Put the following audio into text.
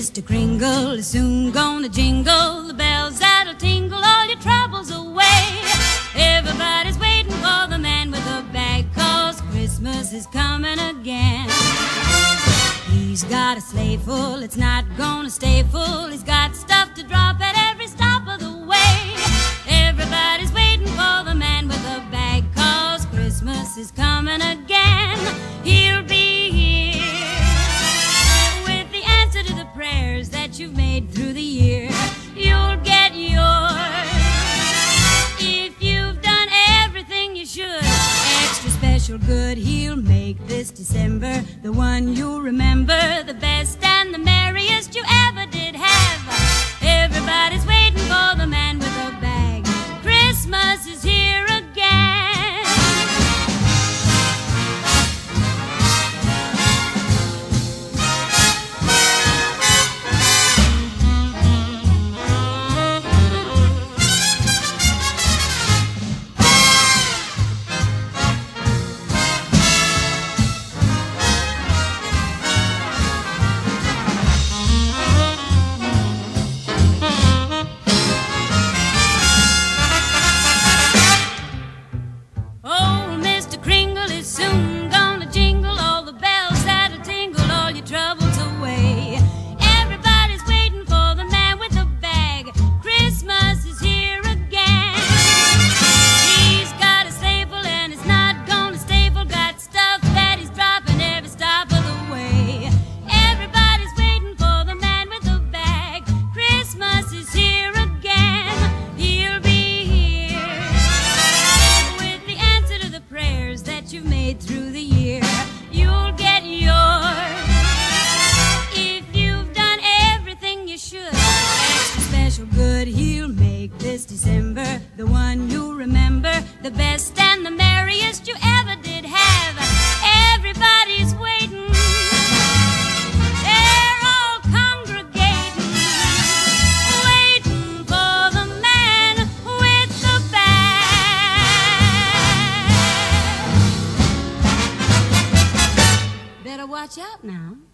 Mr. Kringle is soon gonna jingle the bells that'll tingle all your troubles away. Everybody's waiting for the man with the bag, 'cause Christmas is coming again. He's got a sleigh full, it's not gonna stay full. He's got stuff to drop at every stop of the way. Everybody's waiting for the man with the bag, 'cause Christmas is coming again. He'll be here with the answer to the prayers that you've made through the year. You'll get yours if you've done everything you should. Extra special good he'll make this December, the one you'll remember, the best and the merriest you ever did have. Everybody's waiting for the man with a bag. Christmas is here again. Soon gonna jingle all the bells that'll tingle all your troubles away. Everybody's waiting for the man with the bag. Christmas is here again. He's got a sleigh full and it's not gonna stay full. Got stuff that he's dropping every stop of the way. Everybody's waiting for the man with the bag. Christmas is here again. He'll be here with the answer to the prayers that you've made through the year. You'll get yours if you've done everything you should. Extra special good he'll make this December, the one you'll remember, the best and the merriest you ever did have. Everybody's waiting, they're all congregating, waiting for the man with the bag. Better watch out now.